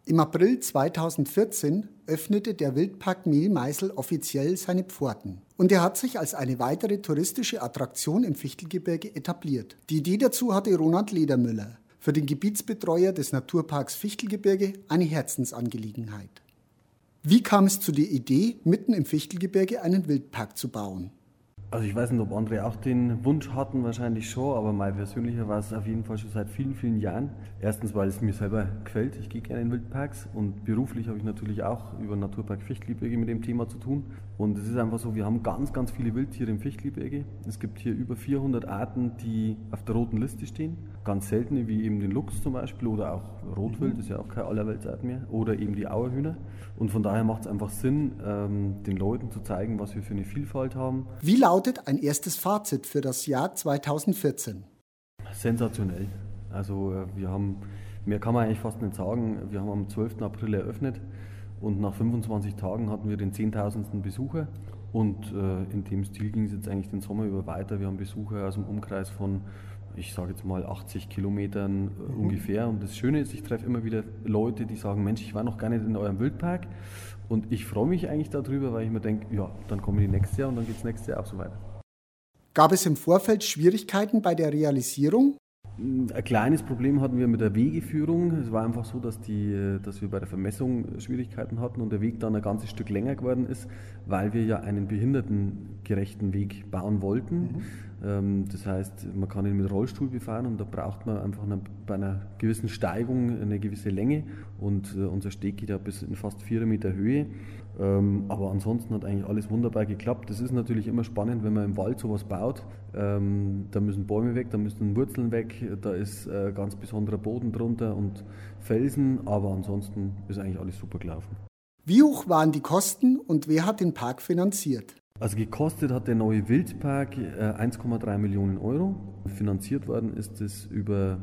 Im April 2014 öffnete der Wildpark Mehlmeißel offiziell seine Pforten. Und er hat sich als eine weitere touristische Attraktion im Fichtelgebirge etabliert. Die Idee dazu hatte Ronald Ledermüller, für den Gebietsbetreuer des Naturparks Fichtelgebirge eine Herzensangelegenheit. Wie kam es zu der Idee, mitten im Fichtelgebirge einen Wildpark zu bauen? Also ich weiß nicht, ob andere auch den Wunsch hatten, wahrscheinlich schon, aber mein persönlicher war es auf jeden Fall schon seit vielen, vielen Jahren. Erstens, weil es mir selber gefällt, ich gehe gerne in Wildparks und beruflich habe ich natürlich auch über Naturpark Fichtelgebirge mit dem Thema zu tun. Und es ist einfach so, wir haben ganz, ganz viele Wildtiere im Fichtelgebirge. Es gibt hier über 400 Arten, die auf der roten Liste stehen. Ganz seltene, wie eben den Luchs zum Beispiel oder auch Rotwild, ist ja auch keine Allerweltsart mehr, oder eben die Auerhühner. Und von daher macht es einfach Sinn, den Leuten zu zeigen, was wir für eine Vielfalt haben. Wie lautet ein erstes Fazit für das Jahr 2014? Sensationell. Also mehr kann man eigentlich fast nicht sagen. Wir haben am 12. April eröffnet und nach 25 Tagen hatten wir den 10.000. Besucher. Und in dem Stil ging es jetzt eigentlich den Sommer über weiter. Wir haben Besucher aus dem Umkreis von, ich sage jetzt mal 80 Kilometern ungefähr. Und das Schöne ist, ich treffe immer wieder Leute, die sagen, Mensch, ich war noch gar nicht in eurem Wildpark. Und ich freue mich eigentlich darüber, weil ich mir denke, ja, dann komme ich nächstes Jahr und dann geht es nächstes Jahr auch so weiter. Gab es im Vorfeld Schwierigkeiten bei der Realisierung? Ein kleines Problem hatten wir mit der Wegeführung. Es war einfach so, dass wir bei der Vermessung Schwierigkeiten hatten und der Weg dann ein ganzes Stück länger geworden ist, weil wir ja einen behindertengerechten Weg bauen wollten. Das heißt, man kann ihn mit Rollstuhl befahren und da braucht man einfach bei einer gewissen Steigung eine gewisse Länge und unser Steg geht ja bis in fast 4 Meter Höhe. Aber ansonsten hat eigentlich alles wunderbar geklappt. Das ist natürlich immer spannend, wenn man im Wald sowas baut. Da müssen Bäume weg, da müssen Wurzeln weg, da ist ganz besonderer Boden drunter und Felsen, aber ansonsten ist eigentlich alles super gelaufen. Wie hoch waren die Kosten und wer hat den Park finanziert? Also gekostet hat der neue Wildpark 1,3 Millionen Euro. Finanziert worden ist es über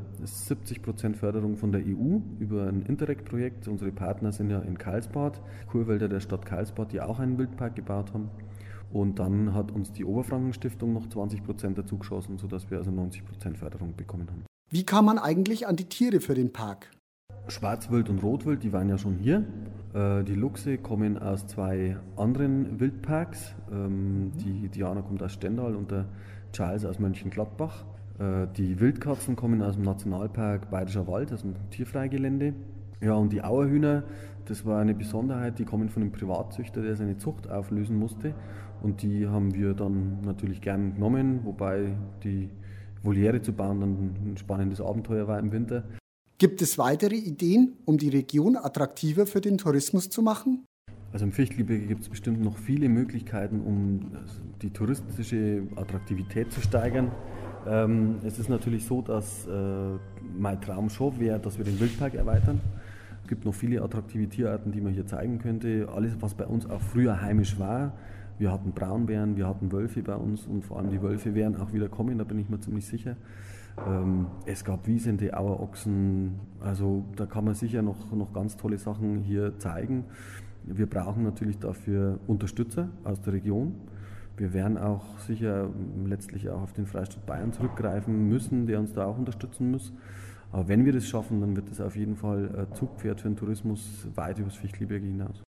70% Förderung von der EU, über ein Interreg-Projekt. Unsere Partner sind ja in Karlsbad, Kurwälder der Stadt Karlsbad, die auch einen Wildpark gebaut haben. Und dann hat uns die Oberfranken-Stiftung noch 20% dazu geschossen, sodass wir also 90% Förderung bekommen haben. Wie kam man eigentlich an die Tiere für den Park? Schwarzwild und Rotwild, die waren ja schon hier. Die Luchse kommen aus 2 anderen Wildparks. Die Diana kommt aus Stendal und der Charles aus Mönchengladbach. Die Wildkatzen kommen aus dem Nationalpark Bayerischer Wald, aus dem Tierfreigelände. Ja, und die Auerhühner, das war eine Besonderheit, die kommen von einem Privatzüchter, der seine Zucht auflösen musste. Und die haben wir dann natürlich gern genommen, wobei die Voliere zu bauen dann ein spannendes Abenteuer war im Winter. Gibt es weitere Ideen, um die Region attraktiver für den Tourismus zu machen? Also im Fichtelgebirge gibt es bestimmt noch viele Möglichkeiten, um die touristische Attraktivität zu steigern. Es ist natürlich so, dass mein Traum schon wäre, dass wir den Wildpark erweitern. Es gibt noch viele attraktive Tierarten, die man hier zeigen könnte. Alles, was bei uns auch früher heimisch war. Wir hatten Braunbären, wir hatten Wölfe bei uns und vor allem die Wölfe werden auch wieder kommen, da bin ich mir ziemlich sicher. Es gab wiesende Auerochsen, also da kann man sicher noch ganz tolle Sachen hier zeigen. Wir brauchen natürlich dafür Unterstützer aus der Region. Wir werden auch sicher letztlich auch auf den Freistaat Bayern zurückgreifen müssen, der uns da auch unterstützen muss. Aber wenn wir das schaffen, dann wird das auf jeden Fall Zugpferd für den Tourismus weit übers Fichtelgebirge hinaus.